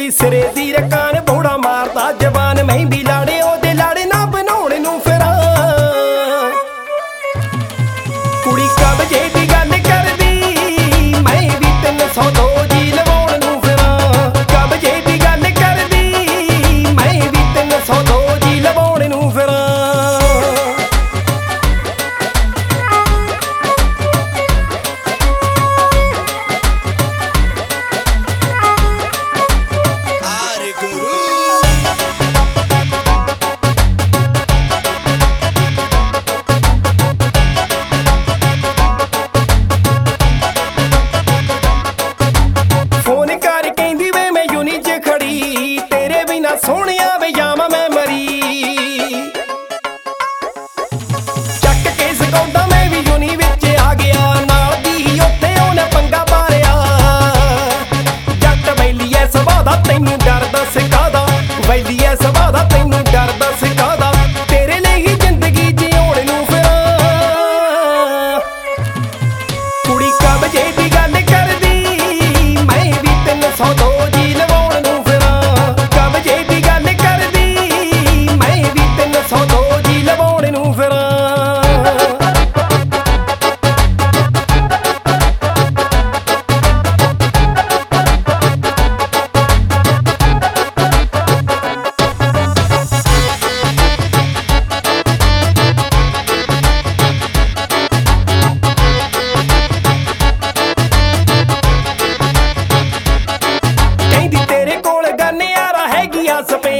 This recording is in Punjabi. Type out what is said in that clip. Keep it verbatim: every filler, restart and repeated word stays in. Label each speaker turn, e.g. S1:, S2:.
S1: ਕੁੜੀ ਸਿਰੇ ਦੀ ਰਕਾਨ ਬੋੜਾ ਮਾਰਦਾ ਜਵਾਨ ਮੈਂ ਵੀ ਲਾੜੇ ਉਹਦੇ ਲਾੜੇ ਨਾ ਬਣਾਉਣ ਨੂੰ ਫਿਰਾਂ ਕੁੜੀ ਕਬਜੇ ਦੀ ਗੱਲ ਕਰਦੀ ਮੈਂ ਵੀ ਤਿੰਨ ਸੌ ਦੋ ਜੀ ਲਵਾਉਣ ਨੂੰ ਫਿਰਾਂ ਕਬਜੇ ਦੀ ਗੱਲ ਕਰਦੀ ਮੈਂ ਵੀ ਤਿੰਨ ਸੌ ਦੋ ਜੀ ਲਵਾਉਣ ਨੂੰ ਫਿਰਾਂ ਸੋਹਣਿਆ ਵੇ ਜਾਵਾਂ ਮੈਂ ਮਰੀ ਚੱਕ ਕੇ ਸਕਾਉਂਦਾ ਮੈਂ ਵੀ ਯੂਨੀ ਵਿੱਚ ਆ ਗਿਆ ਨਾਲ ਦੀ ਉੱਥੇ ਉਹਨੇ ਪੰਗਾ ਪਾਰਿਆ ਜੱਟ ਵੈਲੀਏ ਸੁਭਾਅ ਦਾ ਤੈਨੂੰ ਡਰਦਾ ਸਿਕਾਦਾ ਵੈਲੀਏ ਸੁਭਾਅ ਦਾ ਤੈਨੂੰ ਡਰਦਾ ਸਿਕਾਦਾ ਤੇਰੇ ਲਈ ਹੀ ਜ਼ਿੰਦਗੀ ਜਿਉਣ ਨੂੰ ਫਿਰਾਂ ਕੁੜੀ ਕਬਜੇ ਦੀ ਗੱਲ ਕਰਦੀ ਮੈਂ ਵੀ ਤਿੰਨ ਸੌ ਦੋ ਜੀ ਲਵਾਉਣ ਨੂੰ ਫਿਰਾਂ ਕਬਜੇ ਦੀ ਗੱਲ ਕਰਦੀ ਮੈਂ ਵੀ ਤਿੰਨ ਸੌ ਦੋ ਜੀ ਲਵਾਉਣ ਨੂੰ ਫਿਰਾਂ ਕਹਿੰਦੀ ਤੇਰੇ ਕੋਲ ਗਨਿਆਰਾ ਹੈਗੀਆਂ ਸਪੇ